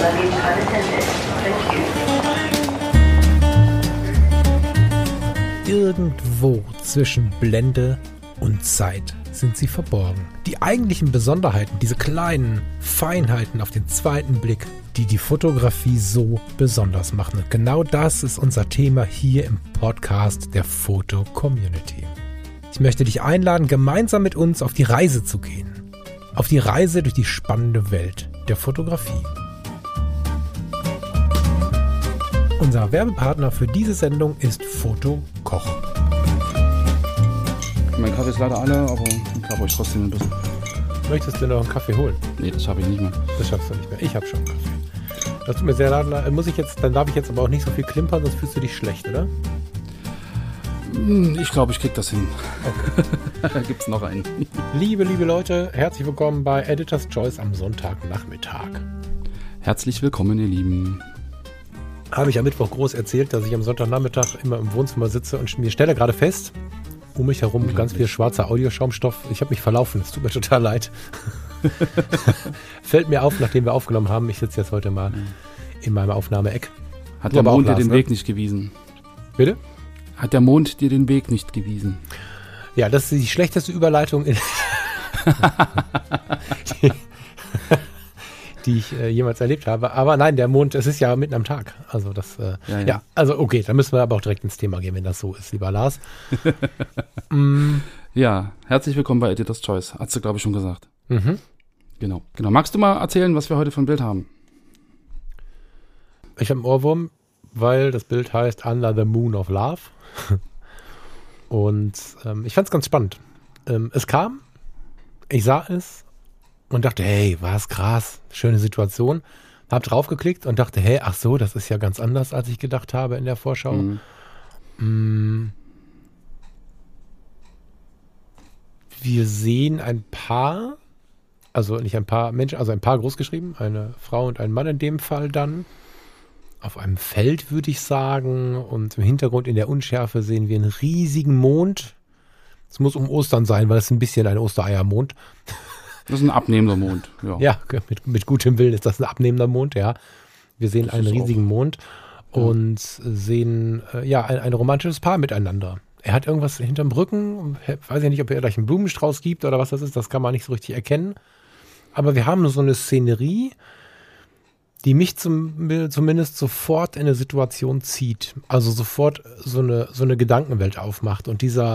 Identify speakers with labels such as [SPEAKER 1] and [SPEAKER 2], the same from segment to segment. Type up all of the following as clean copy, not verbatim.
[SPEAKER 1] luggage unattended. Thank you.
[SPEAKER 2] Irgendwo zwischen Blende und Zeit sind sie verborgen. Die eigentlichen Besonderheiten, diese kleinen Feinheiten auf den zweiten Blick, die die Fotografie so besonders machen. Und genau das ist unser Thema hier im Podcast der Foto-Community. Ich möchte dich einladen, gemeinsam mit uns auf die Reise zu gehen. Auf die Reise durch die spannende Welt der Fotografie. Unser Werbepartner für diese Sendung ist Fotokoch.
[SPEAKER 3] Mein Kaffee ist leider alle, aber ich glaube euch trotzdem ein bisschen.
[SPEAKER 2] Möchtest du noch einen Kaffee holen?
[SPEAKER 3] Nee, das habe ich nicht mehr.
[SPEAKER 2] Das schaffst du nicht mehr. Ich habe schon einen Kaffee. Das tut mir sehr leid. Dann darf ich jetzt aber auch nicht so viel klimpern, sonst fühlst du dich schlecht, oder?
[SPEAKER 3] Ich glaube, ich krieg das hin. Okay. Da gibt's noch einen.
[SPEAKER 2] Liebe Leute, herzlich willkommen bei Editor's Choice am Sonntagnachmittag.
[SPEAKER 3] Herzlich willkommen, ihr Lieben.
[SPEAKER 2] Habe ich am Mittwoch groß erzählt, dass ich am Sonntagnachmittag immer im Wohnzimmer sitze und mir stelle gerade fest, um mich herum ganz viel schwarzer Audioschaumstoff. Ich habe mich verlaufen, es tut mir total leid. Fällt mir auf, nachdem wir aufgenommen haben. Ich sitze jetzt heute mal in meinem Aufnahmeeck.
[SPEAKER 3] Hat der Mond dir den Weg nicht gewiesen?
[SPEAKER 2] Bitte?
[SPEAKER 3] Hat der Mond dir den Weg nicht gewiesen?
[SPEAKER 2] Ja, das ist die schlechteste Überleitung, die ich jemals erlebt habe. Aber nein, der Mond, es ist ja mitten am Tag. Also das, ja, also okay, dann müssen wir aber auch direkt ins Thema gehen, wenn das so ist, lieber Lars.
[SPEAKER 3] Ja, herzlich willkommen bei Editor's Choice. Hast du, glaube ich, schon gesagt.
[SPEAKER 2] Mhm.
[SPEAKER 3] Genau. Magst du mal erzählen, was wir heute für ein Bild haben?
[SPEAKER 2] Ich habe einen Ohrwurm, weil das Bild heißt Under the Moon of Love. Und ich fand es ganz spannend. Es kam, ich sah es und dachte, hey, was krass, schöne Situation. Hab draufgeklickt und dachte, hey, ach so, das ist ja ganz anders, als ich gedacht habe in der Vorschau. Wir sehen ein Paar, also nicht ein Paar Menschen, also ein Paar großgeschrieben, eine Frau und ein Mann in dem Fall dann. Auf einem Feld, würde ich sagen. Und im Hintergrund in der Unschärfe sehen wir einen riesigen Mond. Es muss um Ostern sein, weil es ein bisschen ein Ostereiermond.
[SPEAKER 3] Das ist ein abnehmender Mond.
[SPEAKER 2] Ja, mit gutem Willen ist das ein abnehmender Mond, ja. Wir sehen einen riesigen Mond und sehen ein romantisches Paar miteinander. Er hat irgendwas hinterm Rücken. Weiß ja nicht, ob er gleich einen Blumenstrauß gibt oder was das ist. Das kann man nicht so richtig erkennen. Aber wir haben so eine Szenerie, die mich zumindest sofort in eine Situation zieht. Also sofort so eine Gedankenwelt aufmacht. Und dieser,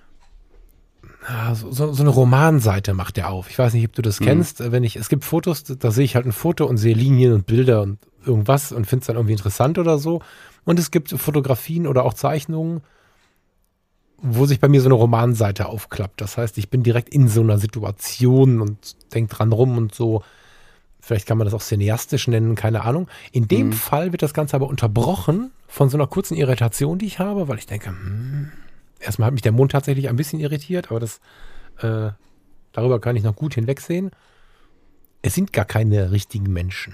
[SPEAKER 2] so eine Romanseite macht er auf. Ich weiß nicht, ob du das kennst. Es gibt Fotos, da sehe ich halt ein Foto und sehe Linien und Bilder und irgendwas und finde es dann irgendwie interessant oder so. Und es gibt Fotografien oder auch Zeichnungen, wo sich bei mir so eine Romanseite aufklappt. Das heißt, ich bin direkt in so einer Situation und denke dran rum und so. Vielleicht kann man das auch cineastisch nennen, keine Ahnung. In dem Fall wird das Ganze aber unterbrochen von so einer kurzen Irritation, die ich habe, weil ich denke, erstmal hat mich der Mond tatsächlich ein bisschen irritiert, aber darüber kann ich noch gut hinwegsehen. Es sind gar keine richtigen Menschen.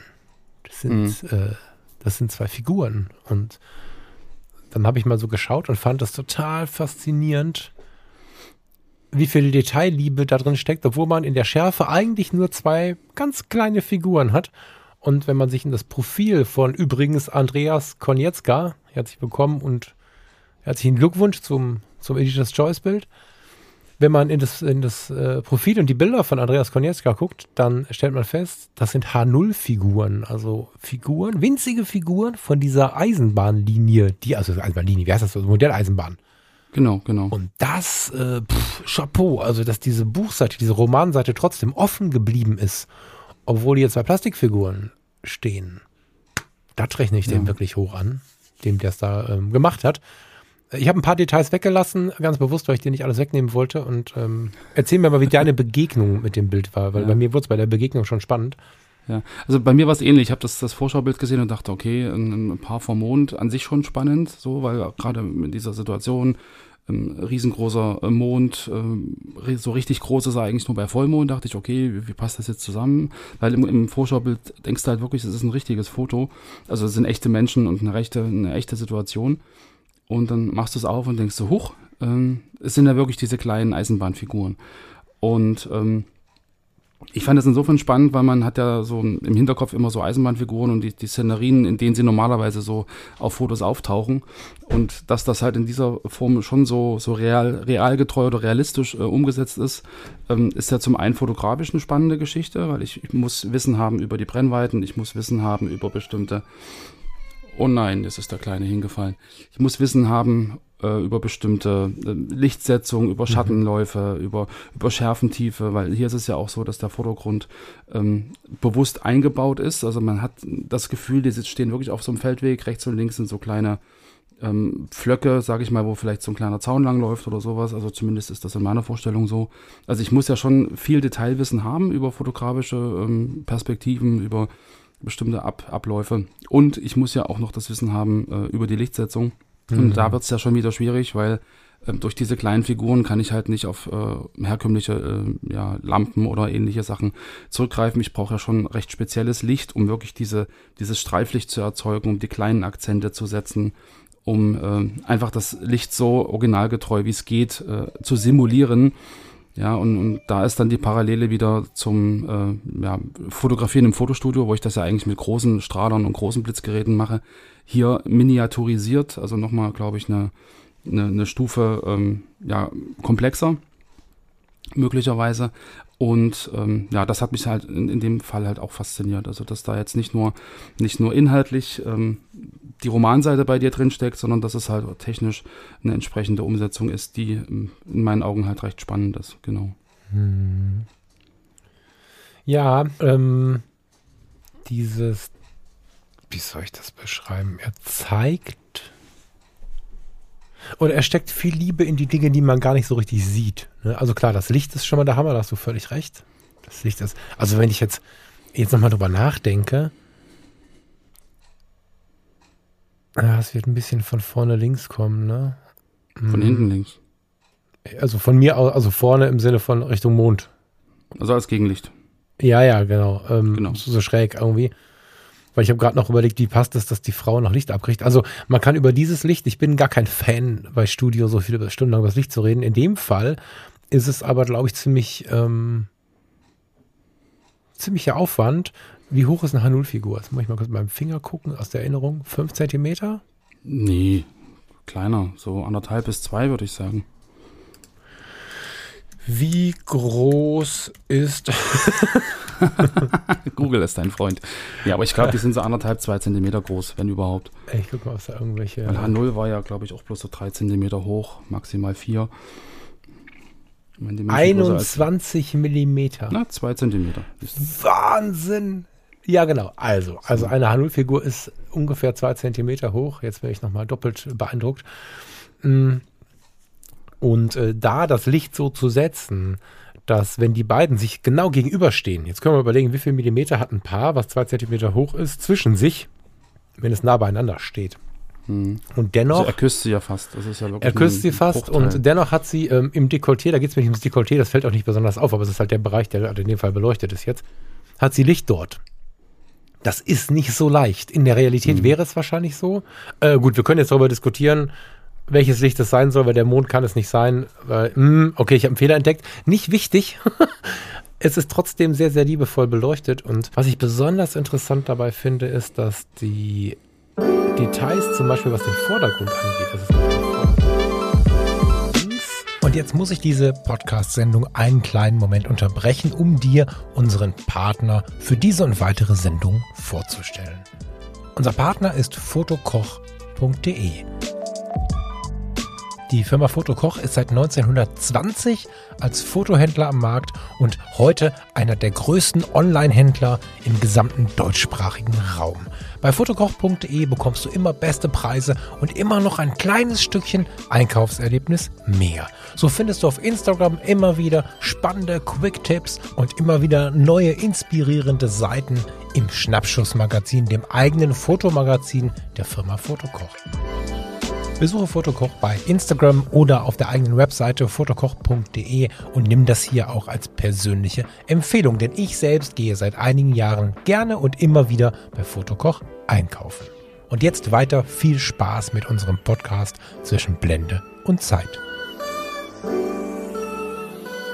[SPEAKER 2] Das sind zwei Figuren. Und dann habe ich mal so geschaut und fand das total faszinierend, wie viel Detailliebe da drin steckt, obwohl man in der Schärfe eigentlich nur zwei ganz kleine Figuren hat. Und wenn man sich in das Profil von übrigens Andreas Konietzka, herzlich willkommen und herzlichen Glückwunsch zum Editor's Choice Bild. Wenn man in das Profil und die Bilder von Andreas Konietzka guckt, dann stellt man fest, das sind H0-Figuren, also Figuren, winzige Figuren von dieser Eisenbahnlinie, Eisenbahnlinie, wie heißt das so, Modelleisenbahn.
[SPEAKER 3] Genau.
[SPEAKER 2] Und das, Chapeau, also dass diese Buchseite, diese Romanseite trotzdem offen geblieben ist, obwohl hier zwei Plastikfiguren stehen. Das rechne ich dem wirklich hoch an, dem der es da gemacht hat. Ich habe ein paar Details weggelassen, ganz bewusst, weil ich dir nicht alles wegnehmen wollte. Und erzähl mir mal, wie deine Begegnung mit dem Bild war, weil bei mir wurde es bei der Begegnung schon spannend.
[SPEAKER 3] Ja, also bei mir war es ähnlich. Ich habe das Vorschaubild gesehen und dachte, okay, ein Paar vom Mond an sich schon spannend, so, weil gerade in dieser Situation riesengroßer Mond, so richtig groß ist er eigentlich nur bei Vollmond, dachte ich, okay, wie passt das jetzt zusammen? Weil im Vorschaubild denkst du halt wirklich, es ist ein richtiges Foto, also es sind echte Menschen und eine echte Situation. Und dann machst du es auf und denkst so, huch, es sind ja wirklich diese kleinen Eisenbahnfiguren. Und Ich fand das insofern spannend, weil man hat ja so im Hinterkopf immer so Eisenbahnfiguren und die Szenerien, in denen sie normalerweise so auf Fotos auftauchen. Und dass das halt in dieser Form schon so realgetreu oder realistisch umgesetzt ist, ist ja zum einen fotografisch eine spannende Geschichte, weil ich muss Wissen haben über die Brennweiten, ich muss Wissen haben über bestimmte... Oh nein, jetzt ist der Kleine hingefallen. Ich muss Wissen haben über bestimmte Lichtsetzung, über Schattenläufe, über Schärfentiefe, weil hier ist es ja auch so, dass der Vordergrund bewusst eingebaut ist. Also man hat das Gefühl, die stehen wirklich auf so einem Feldweg, rechts und links sind so kleine Pflöcke, sage ich mal, wo vielleicht so ein kleiner Zaun lang läuft oder sowas. Also zumindest ist das in meiner Vorstellung so. Also ich muss ja schon viel Detailwissen haben über fotografische Perspektiven, über bestimmte Abläufe. Und ich muss ja auch noch das Wissen haben über die Lichtsetzung. Und da wird es ja schon wieder schwierig, weil durch diese kleinen Figuren kann ich halt nicht auf herkömmliche Lampen oder ähnliche Sachen zurückgreifen. Ich brauche ja schon recht spezielles Licht, um wirklich dieses Streiflicht zu erzeugen, um die kleinen Akzente zu setzen, um einfach das Licht so originalgetreu wie es geht zu simulieren. Ja, und da ist dann die Parallele wieder zum Fotografieren im Fotostudio, wo ich das ja eigentlich mit großen Strahlern und großen Blitzgeräten mache. Hier miniaturisiert, also nochmal, glaube ich, eine Stufe komplexer möglicherweise. Und das hat mich halt in dem Fall halt auch fasziniert. Also dass da jetzt nicht nur inhaltlich die Romanseite bei dir drin steckt, sondern dass es halt technisch eine entsprechende Umsetzung ist, die in meinen Augen halt recht spannend ist. Genau.
[SPEAKER 2] Ja, dieses, wie soll ich das beschreiben? Er zeigt oder er steckt viel Liebe in die Dinge, die man gar nicht so richtig sieht. Ne? Also klar, das Licht ist schon mal der Hammer, da hast du völlig recht. Das Licht ist, also wenn ich jetzt nochmal drüber nachdenke, es wird ein bisschen von vorne links kommen, ne?
[SPEAKER 3] Von hinten links.
[SPEAKER 2] Also von mir aus, also vorne im Sinne von Richtung Mond.
[SPEAKER 3] Also als Gegenlicht.
[SPEAKER 2] Ja, genau.
[SPEAKER 3] Genau.
[SPEAKER 2] So schräg irgendwie. Weil ich habe gerade noch überlegt, wie passt es, dass die Frau noch Licht abkriegt. Also man kann über dieses Licht, ich bin gar kein Fan bei Studio, so viele Stunden lang über das Licht zu reden. In dem Fall ist es aber, glaube ich, ziemlicher Aufwand. Wie hoch ist eine H0-Figur? Jetzt muss ich mal kurz mit meinem Finger gucken, aus der Erinnerung. 5 Zentimeter?
[SPEAKER 3] Nee, kleiner. So 1,5 bis 2 würde ich sagen.
[SPEAKER 2] Wie groß ist...
[SPEAKER 3] Google ist dein Freund. Ja, aber ich glaube, die sind so 1,5, 2 Zentimeter groß, wenn überhaupt.
[SPEAKER 2] Ich guck mal, was da irgendwelche...
[SPEAKER 3] Weil H0 war ja, glaube ich, auch bloß so 3 Zentimeter hoch, maximal 4.
[SPEAKER 2] 21 Millimeter.
[SPEAKER 3] 2 Zentimeter.
[SPEAKER 2] Wahnsinn! Ja, genau. Also eine H0-Figur ist ungefähr 2 Zentimeter hoch. Jetzt wäre ich nochmal doppelt beeindruckt. Und da das Licht so zu setzen, dass wenn die beiden sich genau gegenüberstehen, jetzt können wir überlegen, wie viel Millimeter hat ein Paar, was 2 Zentimeter hoch ist, zwischen sich, wenn es nah beieinander steht. Und dennoch...
[SPEAKER 3] Also er küsst sie ja fast. Das ist ja wirklich
[SPEAKER 2] er küsst sie fast
[SPEAKER 3] Bruchteil.
[SPEAKER 2] Und dennoch hat sie im Dekolleté, da geht es mir nicht ums Dekolleté, das fällt auch nicht besonders auf, aber es ist halt der Bereich, der in dem Fall beleuchtet ist jetzt, hat sie Licht dort. Das ist nicht so leicht. In der Realität wäre es wahrscheinlich so. Gut, wir können jetzt darüber diskutieren, welches Licht es sein soll, weil der Mond kann es nicht sein. Okay, ich habe einen Fehler entdeckt. Nicht wichtig. Es ist trotzdem sehr, sehr liebevoll beleuchtet. Und was ich besonders interessant dabei finde, ist, dass die Details, zum Beispiel was den Vordergrund angeht, das ist und jetzt muss ich diese Podcast-Sendung einen kleinen Moment unterbrechen, um dir unseren Partner für diese und weitere Sendung vorzustellen. Unser Partner ist fotokoch.de. Die Firma Fotokoch ist seit 1920 als Fotohändler am Markt und heute einer der größten Online-Händler im gesamten deutschsprachigen Raum. Bei fotokoch.de bekommst du immer beste Preise und immer noch ein kleines Stückchen Einkaufserlebnis mehr. So findest du auf Instagram immer wieder spannende Quick-Tipps und immer wieder neue inspirierende Seiten im Schnappschuss-Magazin, dem eigenen Fotomagazin der Firma Fotokoch. Besuche Fotokoch bei Instagram oder auf der eigenen Webseite fotokoch.de und nimm das hier auch als persönliche Empfehlung, denn ich selbst gehe seit einigen Jahren gerne und immer wieder bei Fotokoch einkaufen. Und jetzt weiter viel Spaß mit unserem Podcast zwischen Blende und Zeit.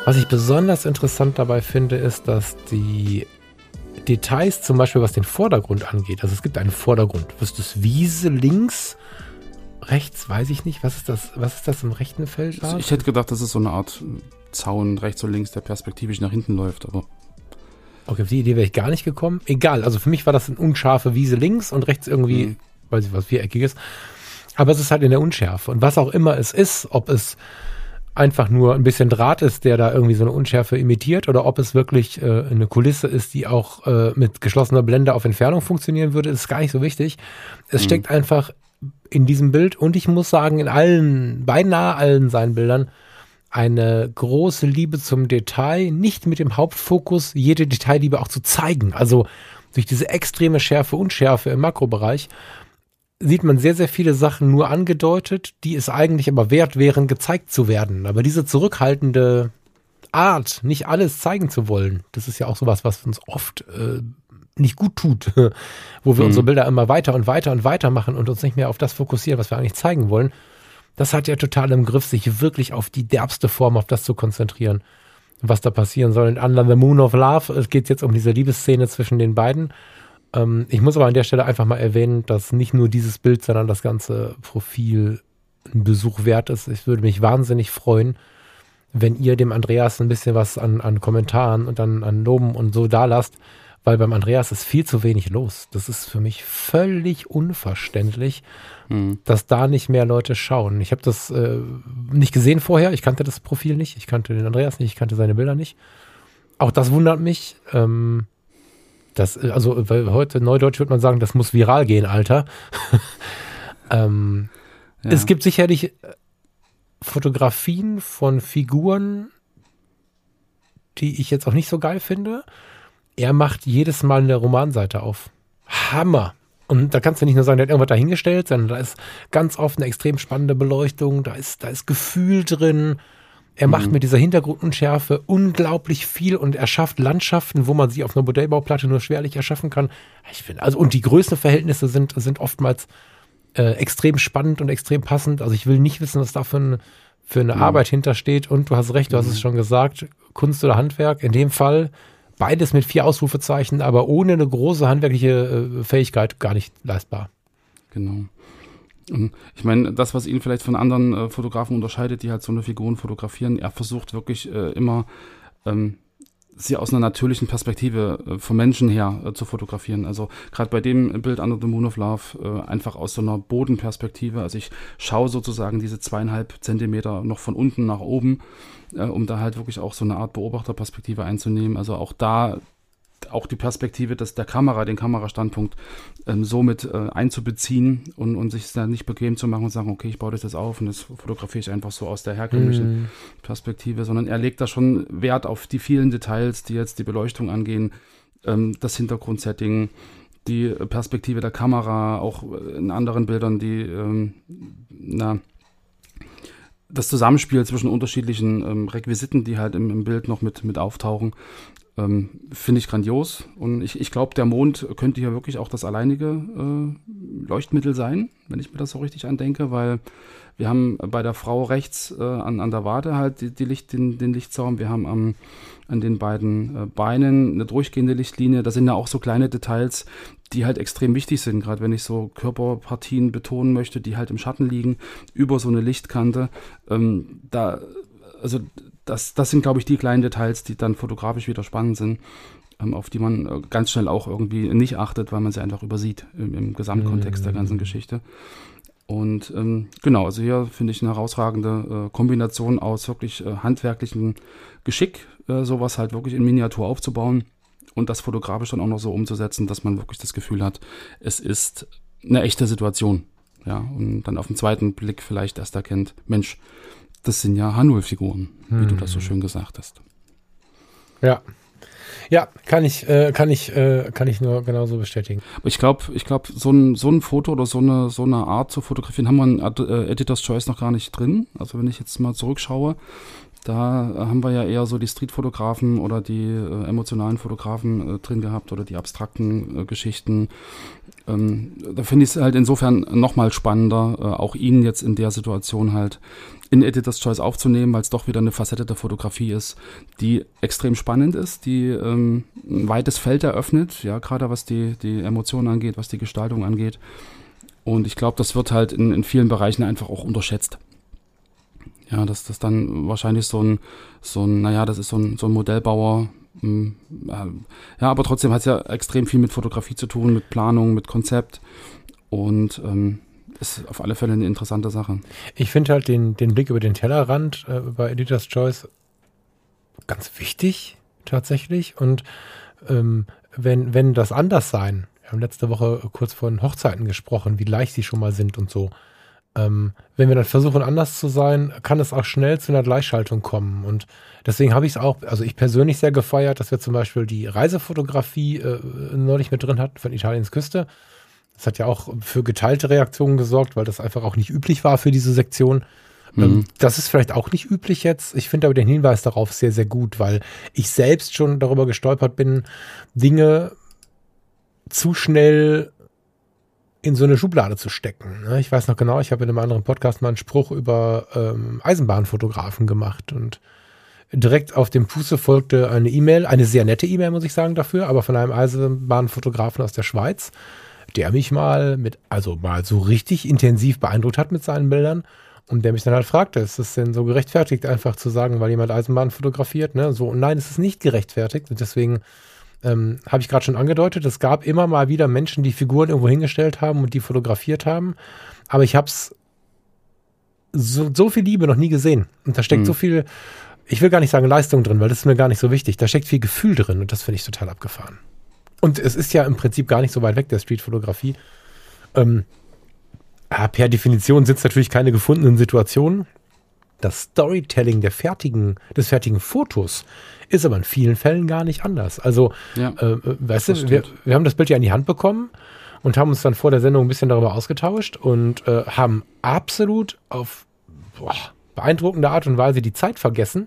[SPEAKER 2] Was ich besonders interessant dabei finde, ist, dass die Details, zum Beispiel was den Vordergrund angeht, also es gibt einen Vordergrund, was ist das, Wiese links, rechts, weiß ich nicht, was ist das im rechten Feld?
[SPEAKER 3] Also ich hätte gedacht, das ist so eine Art Zaun rechts und links, der perspektivisch nach hinten läuft, aber...
[SPEAKER 2] Okay, auf die Idee wäre ich gar nicht gekommen. Egal, also für mich war das eine unscharfe Wiese links und rechts irgendwie, weiß ich was, viereckiges. Aber es ist halt in der Unschärfe. Und was auch immer es ist, ob es einfach nur ein bisschen Draht ist, der da irgendwie so eine Unschärfe imitiert, oder ob es wirklich eine Kulisse ist, die auch mit geschlossener Blende auf Entfernung funktionieren würde, ist gar nicht so wichtig. Es steckt einfach in diesem Bild, und ich muss sagen, in beinahe allen seinen Bildern, eine große Liebe zum Detail, nicht mit dem Hauptfokus, jede Detailliebe auch zu zeigen. Also durch diese extreme Schärfe, Unschärfe im Makrobereich sieht man sehr, sehr viele Sachen nur angedeutet, die es eigentlich aber wert wären, gezeigt zu werden. Aber diese zurückhaltende Art, nicht alles zeigen zu wollen, das ist ja auch sowas, was uns oft nicht gut tut, wo wir unsere Bilder immer weiter und weiter und weiter machen und uns nicht mehr auf das fokussieren, was wir eigentlich zeigen wollen. Das hat er total im Griff, sich wirklich auf die derbste Form, auf das zu konzentrieren, was da passieren soll. In Under the Moon of Love, es geht jetzt um diese Liebesszene zwischen den beiden. Ich muss aber an der Stelle einfach mal erwähnen, dass nicht nur dieses Bild, sondern das ganze Profil ein Besuch wert ist. Ich würde mich wahnsinnig freuen, wenn ihr dem Andreas ein bisschen was an Kommentaren und dann an Loben und so da lasst, weil beim Andreas ist viel zu wenig los. Das ist für mich völlig unverständlich, dass da nicht mehr Leute schauen. Ich habe das nicht gesehen vorher, ich kannte das Profil nicht, ich kannte den Andreas nicht, ich kannte seine Bilder nicht. Auch das wundert mich. Weil heute neudeutsch würde man sagen, das muss viral gehen, Alter. Es gibt sicherlich Fotografien von Figuren, die ich jetzt auch nicht so geil finde. Er macht jedes Mal eine Romanseite auf. Hammer! Und da kannst du nicht nur sagen, der hat irgendwas dahingestellt, sondern da ist ganz oft eine extrem spannende Beleuchtung, da ist Gefühl drin. Er macht mit dieser Hintergrundunschärfe unglaublich viel und erschafft Landschaften, wo man sie auf einer Modellbauplatte nur schwerlich erschaffen kann. Ich finde, und die Größenverhältnisse sind oftmals extrem spannend und extrem passend. Also ich will nicht wissen, was da für eine Arbeit hintersteht. Und du hast recht, du hast es schon gesagt, Kunst oder Handwerk. In dem Fall beides mit 4 Ausrufezeichen, aber ohne eine große handwerkliche Fähigkeit gar nicht leistbar.
[SPEAKER 3] Genau. Ich meine, das, was ihn vielleicht von anderen Fotografen unterscheidet, die halt so eine Figuren fotografieren, er versucht wirklich immer, sie aus einer natürlichen Perspektive vom Menschen her zu fotografieren. Also gerade bei dem Bild Under the Moon of Love einfach aus so einer Bodenperspektive. Also ich schaue sozusagen diese 2,5 Zentimeter noch von unten nach oben, um da halt wirklich auch so eine Art Beobachterperspektive einzunehmen. Also auch da auch die Perspektive der Kamera, den Kamerastandpunkt somit einzubeziehen und sich dann nicht bequem zu machen und sagen, okay, ich baue das jetzt auf und das fotografiere ich einfach so aus der herkömmlichen Perspektive, sondern er legt da schon Wert auf die vielen Details, die jetzt die Beleuchtung angehen, das Hintergrundsetting, die Perspektive der Kamera, auch in anderen Bildern, das Zusammenspiel zwischen unterschiedlichen Requisiten, die halt im Bild noch mit auftauchen, finde ich grandios. Und ich glaube, der Mond könnte hier wirklich auch das alleinige Leuchtmittel sein, wenn ich mir das so richtig andenke, weil wir haben bei der Frau rechts an der Wade halt den Lichtsaum, wir haben an den beiden Beinen eine durchgehende Lichtlinie, das sind ja auch so kleine Details, die halt extrem wichtig sind, gerade wenn ich so Körperpartien betonen möchte, die halt im Schatten liegen, über so eine Lichtkante, das sind, glaube ich, die kleinen Details, die dann fotografisch wieder spannend sind, auf die man ganz schnell auch irgendwie nicht achtet, weil man sie einfach übersieht im Gesamtkontext der ganzen Geschichte. Und genau, also hier finde ich eine herausragende Kombination aus wirklich handwerklichem Geschick, sowas halt wirklich in Miniatur aufzubauen und das fotografisch dann auch noch so umzusetzen, dass man wirklich das Gefühl hat, es ist eine echte Situation. Ja, und dann auf den zweiten Blick vielleicht erst erkennt, Mensch, das sind ja H0-Figuren, wie du das so schön gesagt hast.
[SPEAKER 2] Ja, kann ich nur genauso bestätigen.
[SPEAKER 3] Aber ich glaube, so ein Foto oder so eine Art zu fotografieren, haben wir in Editor's Choice noch gar nicht drin. Also wenn ich jetzt mal zurückschaue, da haben wir ja eher so die Streetfotografen oder die emotionalen Fotografen drin gehabt oder die abstrakten Geschichten. Da finde ich es halt insofern nochmal spannender, auch ihn jetzt in der Situation halt in Editor's Choice aufzunehmen, weil es doch wieder eine Facette der Fotografie ist, die extrem spannend ist, die ein weites Feld eröffnet, ja, gerade was die Emotionen angeht, was die Gestaltung angeht. Und ich glaube, das wird halt in vielen Bereichen einfach auch unterschätzt. Ja, dass das dann wahrscheinlich das ist so ein Modellbauer. Ja, aber trotzdem hat es ja extrem viel mit Fotografie zu tun, mit Planung, mit Konzept und ist auf alle Fälle eine interessante Sache.
[SPEAKER 2] Ich finde halt den Blick über den Tellerrand bei Editor's Choice ganz wichtig, tatsächlich. Und wenn das anders sein, wir haben letzte Woche kurz von Hochzeiten gesprochen, wie leicht sie schon mal sind und so. Wenn wir dann versuchen, anders zu sein, kann es auch schnell zu einer Gleichschaltung kommen. Und deswegen habe ich es auch, also ich persönlich sehr gefeiert, dass wir zum Beispiel die Reisefotografie neulich mit drin hatten von Italiens Küste. Das hat ja auch für geteilte Reaktionen gesorgt, weil das einfach auch nicht üblich war für diese Sektion. Das ist vielleicht auch nicht üblich jetzt. Ich finde aber den Hinweis darauf sehr, sehr gut, weil ich selbst schon darüber gestolpert bin, Dinge zu schnell in so eine Schublade zu stecken. Ich weiß noch genau, ich habe in einem anderen Podcast mal einen Spruch über Eisenbahnfotografen gemacht und direkt auf dem Fuße folgte eine E-Mail, eine sehr nette E-Mail, muss ich sagen, dafür, aber von einem Eisenbahnfotografen aus der Schweiz, der mich mal so richtig intensiv beeindruckt hat mit seinen Bildern und der mich dann halt fragte, ist es denn so gerechtfertigt, einfach zu sagen, weil jemand Eisenbahn fotografiert, ne? So, und nein, es ist nicht gerechtfertigt und deswegen habe ich gerade schon angedeutet, es gab immer mal wieder Menschen, die Figuren irgendwo hingestellt haben und die fotografiert haben, aber ich habe es so viel Liebe noch nie gesehen und da steckt so viel, ich will gar nicht sagen Leistung drin, weil das ist mir gar nicht so wichtig, da steckt viel Gefühl drin und das finde ich total abgefahren. Und es ist ja im Prinzip gar nicht so weit weg, der Streetfotografie. Per Definition sind es natürlich keine gefundenen Situationen. Das Storytelling des fertigen Fotos ist aber in vielen Fällen gar nicht anders. Also,
[SPEAKER 3] Ja,
[SPEAKER 2] weißt du, wir haben das Bild ja in die Hand bekommen und haben uns dann vor der Sendung ein bisschen darüber ausgetauscht und haben absolut auf beeindruckende Art und Weise die Zeit vergessen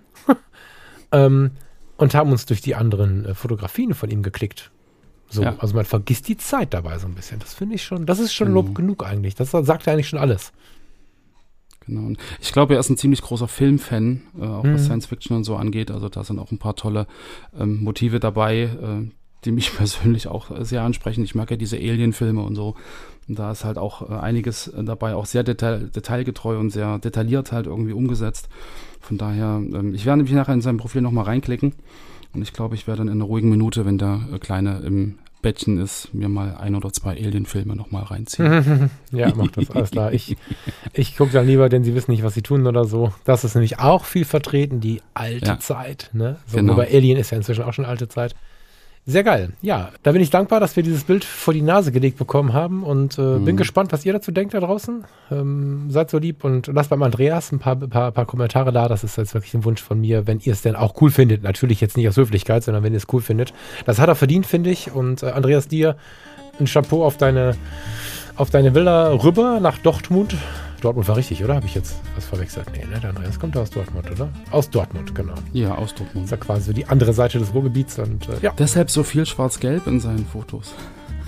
[SPEAKER 2] und haben uns durch die anderen Fotografien von ihm geklickt. So,
[SPEAKER 3] Ja.
[SPEAKER 2] Also man vergisst die Zeit dabei so ein bisschen. Das finde ich schon, das ist schon Lob genug eigentlich. Das sagt ja eigentlich schon alles.
[SPEAKER 3] Genau. Und ich glaube, er ist ein ziemlich großer Filmfan, auch was Science Fiction und so angeht. Also da sind auch ein paar tolle Motive dabei, die mich persönlich auch sehr ansprechen. Ich mag ja diese Alien-Filme und so. Und da ist halt auch einiges dabei, auch sehr detailgetreu und sehr detailliert halt irgendwie umgesetzt. Von daher, ich werde mich nachher in seinem Profil nochmal reinklicken. Und ich glaube, ich werde dann in einer ruhigen Minute, wenn der Kleine im Bettchen ist, mir mal 1 oder 2 Alien-Filme nochmal reinziehen.
[SPEAKER 2] Ja, mach das, alles klar. Ich gucke dann lieber, denn sie wissen nicht, was sie tun oder so. Das ist nämlich auch viel vertreten, die alte Zeit. Ne? So,
[SPEAKER 3] Genau.
[SPEAKER 2] Wobei Alien ist ja inzwischen auch schon alte Zeit. Sehr geil. Ja, da bin ich dankbar, dass wir dieses Bild vor die Nase gelegt bekommen haben und bin gespannt, was ihr dazu denkt da draußen. Seid so lieb und lasst beim Andreas ein paar Kommentare da. Das ist jetzt wirklich ein Wunsch von mir, wenn ihr es denn auch cool findet. Natürlich jetzt nicht aus Höflichkeit, sondern wenn ihr es cool findet. Das hat er verdient, finde ich. Und Andreas, dir ein Chapeau auf deine Villa rüber nach Dortmund. Dortmund war richtig, oder? Habe ich jetzt was verwechselt? Nee, ne? Der Andreas kommt aus Dortmund, oder? Aus Dortmund, genau.
[SPEAKER 3] Ja, aus Dortmund.
[SPEAKER 2] Das ist ja quasi so die andere Seite des Ruhrgebiets. Und ja.
[SPEAKER 3] Deshalb so viel schwarz-gelb in seinen Fotos.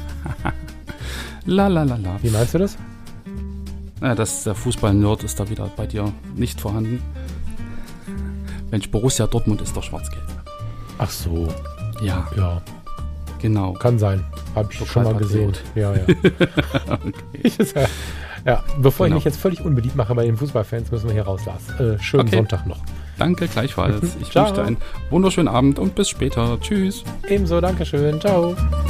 [SPEAKER 3] La.
[SPEAKER 2] Wie meinst du das?
[SPEAKER 3] Ja, der Fußball-Nerd ist da wieder bei dir nicht vorhanden. Mensch, Borussia Dortmund ist doch schwarz-gelb.
[SPEAKER 2] Ach so.
[SPEAKER 3] Ja,
[SPEAKER 2] Ja,
[SPEAKER 3] genau.
[SPEAKER 2] kann sein. Habe ich schon mal gesehen. Ja.
[SPEAKER 3] Okay.
[SPEAKER 2] Ja, bevor
[SPEAKER 3] Genau.
[SPEAKER 2] ich mich jetzt völlig unbeliebt mache bei den Fußballfans, müssen wir hier raus, Lars. Schönen
[SPEAKER 3] Okay.
[SPEAKER 2] Sonntag noch.
[SPEAKER 3] Danke, gleichfalls. Ich
[SPEAKER 2] Ciao.
[SPEAKER 3] wünsche dir einen wunderschönen Abend und bis später. Tschüss.
[SPEAKER 2] Ebenso, Dankeschön. Ciao.